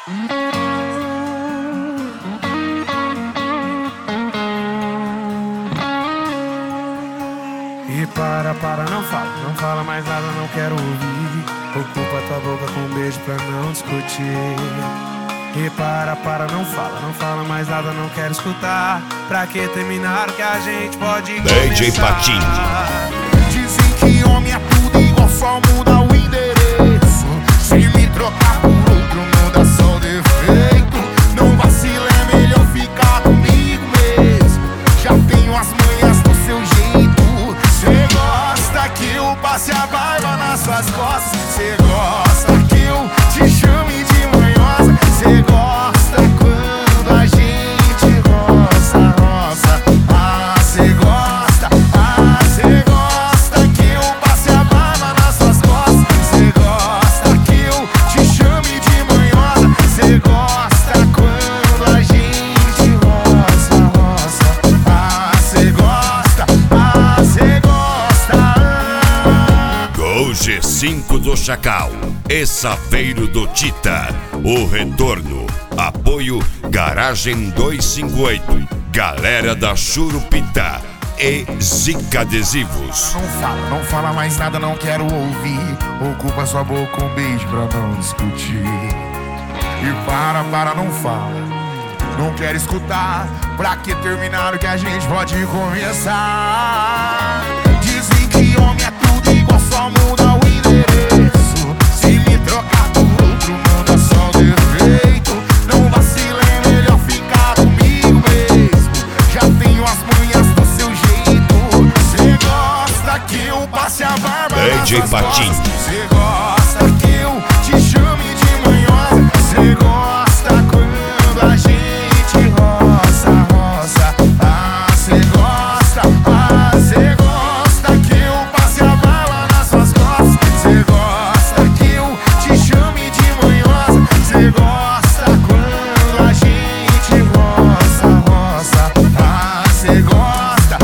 E para, não fala mais nada, não quero ouvir. Ocupa tua boca com um beijo pra não discutir. E para, não fala mais nada, não quero escutar. Pra que terminar que a gente pode começar? DJ Patinho. Dizem que homem é tudo igual, só muda o endereço. Se me trocar por outro, muda só o defeito. Não vacila, é melhor ficar comigo mesmo. Já tenho as manhas do seu jeito. Cê gosta que eu passe a barba nas suas costas. Cê gosta que eu te chame de manhosa. Cê gosta quando a gente roça. Ah, cê gosta, cê gosta que eu passe a barba nas suas costas. Cê gosta que eu te chame de manhosa. Cê gosta quando a gente roça. Ah, cê gosta, cê gosta. Gol G5 do Chacal e Saveiro do Tita. O retorno. Apoio Garagem 258. Galera da Churupita e Zica Adesivos. Não fala mais nada, não quero ouvir. Ocupa sua boca um beijo pra não discutir. E para, não fala. Não quero escutar. Pra que terminar o que a gente pode começar? Dizem que homem é tudo igual, só muda o endereço. Se me trocar por outro, muda só o defeito. Não vacila, é melhor ficar comigo mesmo. Já tenho as manhas do seu jeito. Cê gosta que eu passe a barba nas DJ suas Patinho. costas. Cê gosta que eu te chame de manhosa. Cê gosta quando a gente roça. Ah, cê gosta que eu passe a bala nas suas costas. Cê gosta que eu te chame de manhosa. Cê gosta quando a gente roça. Ah, cê gosta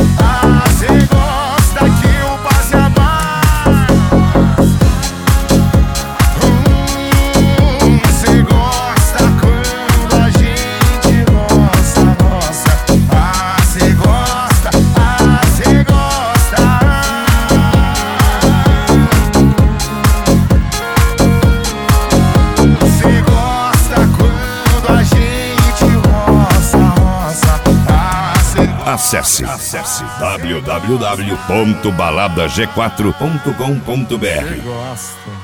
que eu passe a bala. Cê gosta quando a gente roça. Ah, cê gosta. Cê gosta quando a gente roça. Acesse www.baladag4.com.br. Gosta.